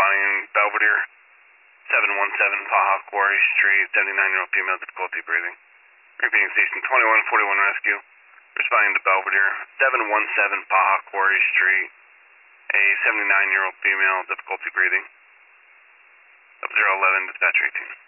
responding Belvedere, 717 Baja Quarry Street, 79-year-old female, difficulty breathing. Repeating station 2141 rescue, responding to Belvedere, 717 Baja Quarry Street, a 79-year-old female, difficulty breathing. 011, dispatcher 18.